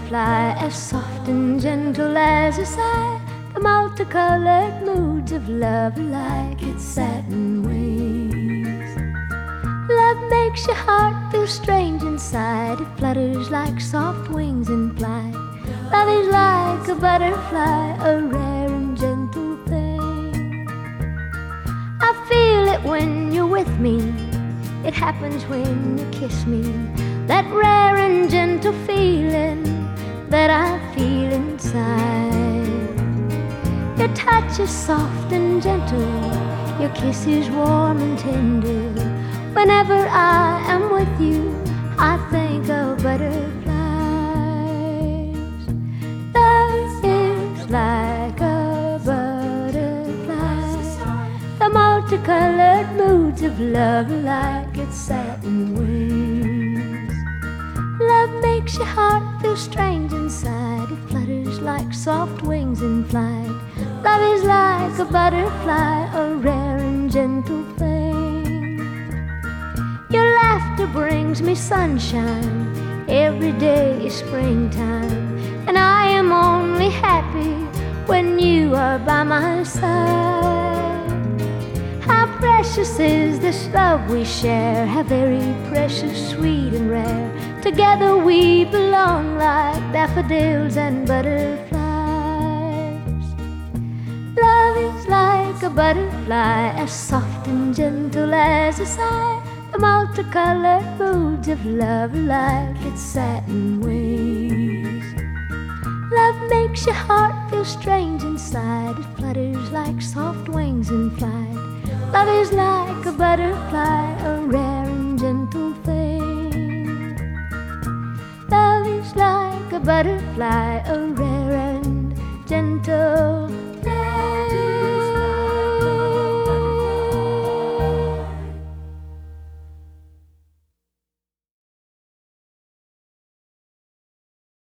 butterfly, as soft and gentle as a sigh. The multicolored moods of love are like its satin wings. Love makes your heart feel strange inside. It flutters like soft wings in flight. Love is like a butterfly, a rare and gentle thing. I feel it when you're with me. It happens when you kiss me. That rare and gentle feeling that I feel inside. Your touch is soft and gentle. Your kiss is warm and tender. Whenever I am with you, I think of butterflies. Love is like a butterfly. The multicolored moods of love are like its satin wings. Love makes your heart feel strange inside. It flutters like soft wings in flight. Love is like a butterfly, a rare and gentle thing. Your laughter brings me sunshine. Every day is springtime, and I am only happy when you are by my side. How precious is this love we share, how very precious, sweet and rare. Together we belong like daffodils and butterflies. Love is like a butterfly, as soft and gentle as a sigh. The multicolored moods of love are like its satin wings. Love makes your heart feel strange inside. It flutters like soft wings in flight. Love is like a butterfly, a rare and gentle thing. Love is like a butterfly, a rare and